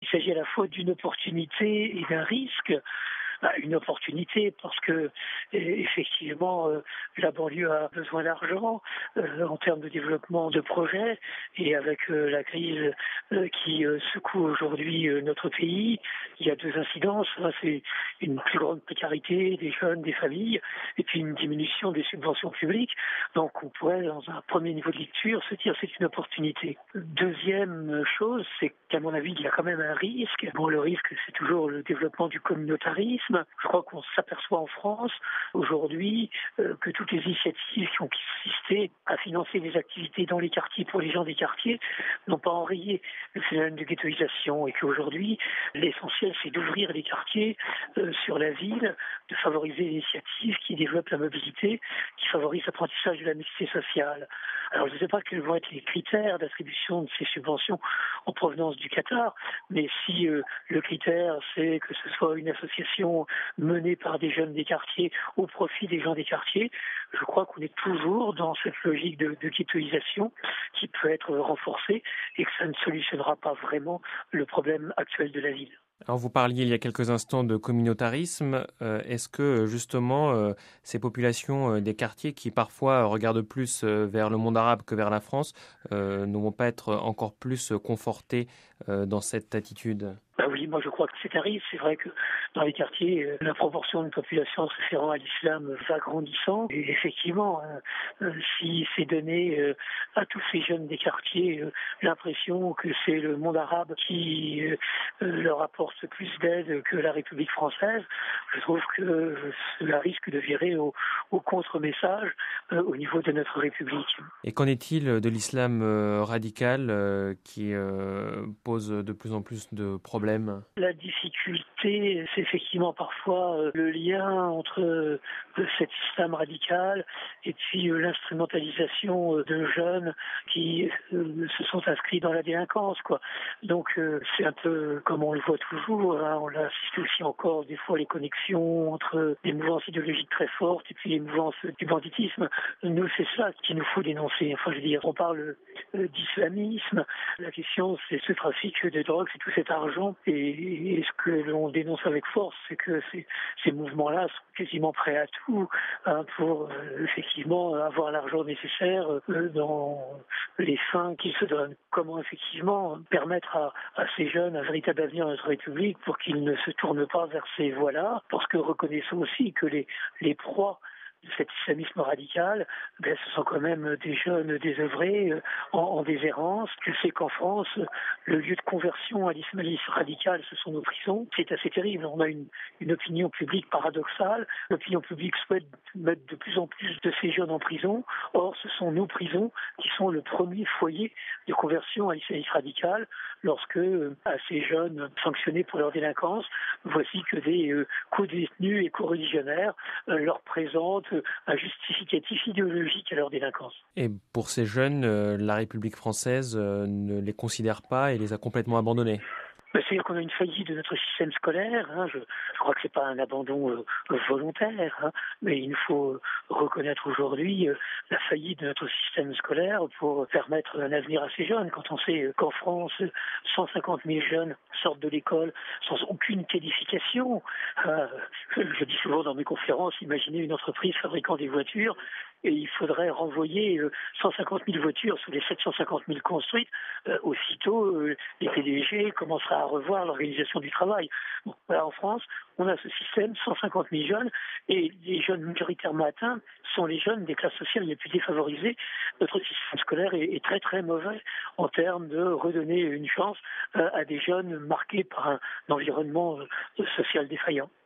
Il s'agit à la fois d'une opportunité et d'un risque. Une opportunité parce que effectivement la banlieue a besoin d'argent en termes de développement de projets et avec la crise qui secoue aujourd'hui notre pays, il y a deux incidences. C'est une plus grande précarité des jeunes, des familles et puis une diminution des subventions publiques. Donc on pourrait dans un premier niveau de lecture se dire c'est une opportunité. Deuxième chose, c'est qu'à mon avis il y a quand même un risque. Bon, le risque c'est toujours le développement du communautarisme. Je crois qu'on s'aperçoit en France aujourd'hui que toutes les initiatives qui ont consisté à financer des activités dans les quartiers pour les gens des quartiers n'ont pas enrayé le phénomène de ghettoisation et qu'aujourd'hui l'essentiel c'est d'ouvrir les quartiers sur la ville, de favoriser des initiatives qui développent la mobilité, qui favorisent l'apprentissage de la mixité sociale. Alors je ne sais pas quels vont être les critères d'attribution de ces subventions en provenance du Qatar, mais si le critère c'est que ce soit une association menée par des jeunes des quartiers au profit des gens des quartiers, je crois qu'on est toujours dans cette logique de ghettoisation qui peut être renforcée et que ça ne solutionnera pas vraiment le problème actuel de la ville. Alors vous parliez il y a quelques instants de communautarisme. Est-ce que justement ces populations des quartiers qui parfois regardent plus vers le monde arabe que vers la France ne vont pas être encore plus confortées dans cette attitude ? Oui, moi je crois que c'est un risque. C'est vrai que dans les quartiers, la proportion de population se référant à l'islam va grandissant. Et effectivement, si c'est donné à tous ces jeunes des quartiers l'impression que c'est le monde arabe qui leur apporte plus d'aide que la République française, je trouve que cela risque de virer au contre-message au niveau de notre République. Et qu'en est-il de l'islam radical qui pose de plus en plus de problèmes ? La difficulté, c'est effectivement parfois le lien entre cet islam radical et puis l'instrumentalisation de jeunes qui se sont inscrits dans la délinquance, quoi. Donc c'est un peu comme on le voit toujours, hein, on assiste aussi encore des fois les connexions entre des mouvances idéologiques très fortes et puis les mouvances du banditisme. Nous, c'est ça qu'il nous faut dénoncer. Enfin, je veux dire, on parle d'islamisme. La question, c'est ce trafic de drogue, c'est tout cet argent. Et ce que l'on dénonce avec force, c'est que ces mouvements-là sont quasiment prêts à tout pour effectivement avoir l'argent nécessaire dans les fins qu'ils se donnent. Comment effectivement permettre à ces jeunes un véritable avenir dans notre République pour qu'ils ne se tournent pas vers ces voies-là, parce que reconnaissons aussi que les proies de cet islamisme radical, ce sont quand même des jeunes désœuvrés en déshérence. Tu sais qu'en France, le lieu de conversion à l'islamisme radical, ce sont nos prisons. C'est assez terrible. On a une opinion publique paradoxale. L'opinion publique souhaite mettre de plus en plus de ces jeunes en prison. Or, ce sont nos prisons qui sont le premier foyer de conversion à l'islamisme radical lorsque, à ces jeunes sanctionnés pour leur délinquance, voici que des co-détenus et co-religionnaires leur présentent un justificatif idéologique à leur délinquance. Et pour ces jeunes, la République française ne les considère pas et les a complètement abandonnés. C'est-à-dire qu'on a une faillite de notre système scolaire. Je crois que c'est pas un abandon volontaire, mais il faut reconnaître aujourd'hui la faillite de notre système scolaire pour permettre un avenir à ces jeunes. Quand on sait qu'en France, 150 000 jeunes sortent de l'école sans aucune qualification. Je dis souvent dans mes conférences, imaginez une entreprise fabriquant des voitures et il faudrait renvoyer 150 000 voitures sur les 750 000 construites. Aussitôt, les PDG commenceraient à revoir l'organisation du travail. Bon, voilà, en France, on a ce système, 150 000 jeunes, et les jeunes majoritairement atteints sont les jeunes des classes sociales les plus défavorisées. Notre système scolaire est très très mauvais en termes de redonner une chance à des jeunes marqués par un environnement social défaillant.